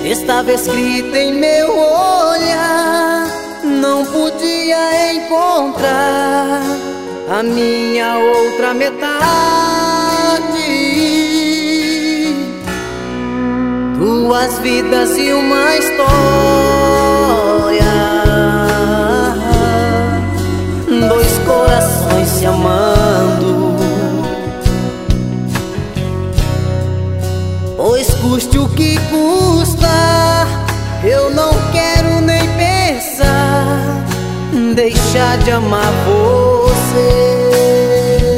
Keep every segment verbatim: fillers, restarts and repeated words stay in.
estava escrita em meu olhar. Não podia encontrar a minha outra metade. Duas vidas e uma história, dois corações se amando. Pois custe o que custar, eu não quero nem pensar deixar de amar você.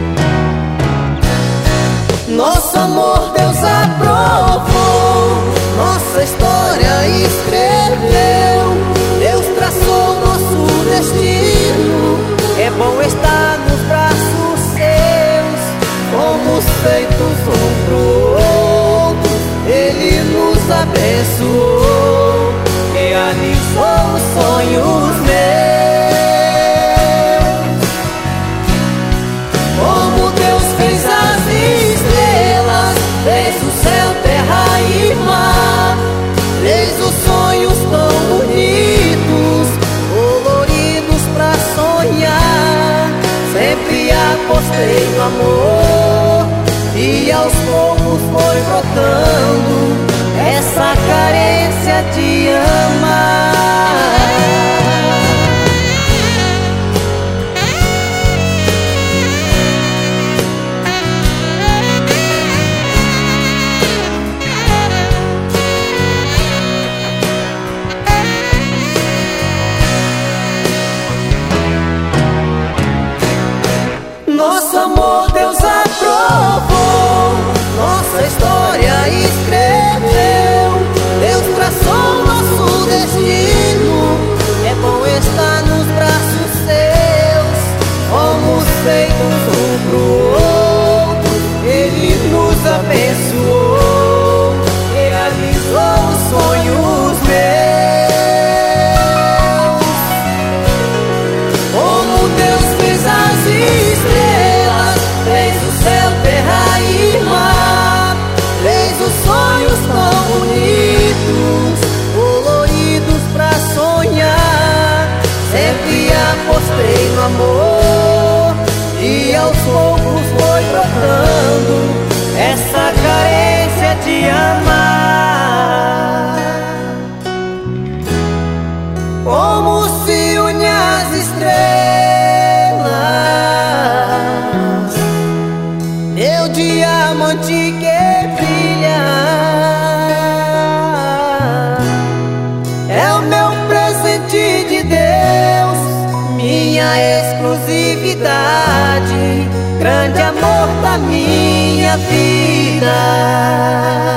Nosso amor Deus aprovou, nossa história escreveu. Deus traçou nosso destino, é bom estar nos braços seus. Fomos feitos um pro outro, Ele nos abençoou, realizou os sonhos meus. Como Deus fez as estrelas, fez o céu, terra e mar, fez os sonhos tão bonitos, coloridos pra sonhar. Sempre apostei no amor e aos poucos foi brotando essa carência de amar. Nosso amor Deus aprovou, nossa história escreveu. Deus traçou nosso destino, é bom estar nos braços seus. Fomos feitos um pro outro, Ele nos abençoou, realizou os sonhos meus. Como Deus fez as estrelas, fez o céu, terra e mar, fez os sonhos tão bonitos, coloridos pra sonhar. Sempre apostei no amor e aos poucos foi brotando essa carência de amar. Como se une as estrelas, meu diamante que brilha, é o meu presente de Deus, minha exclusividade, grande amor da minha vida.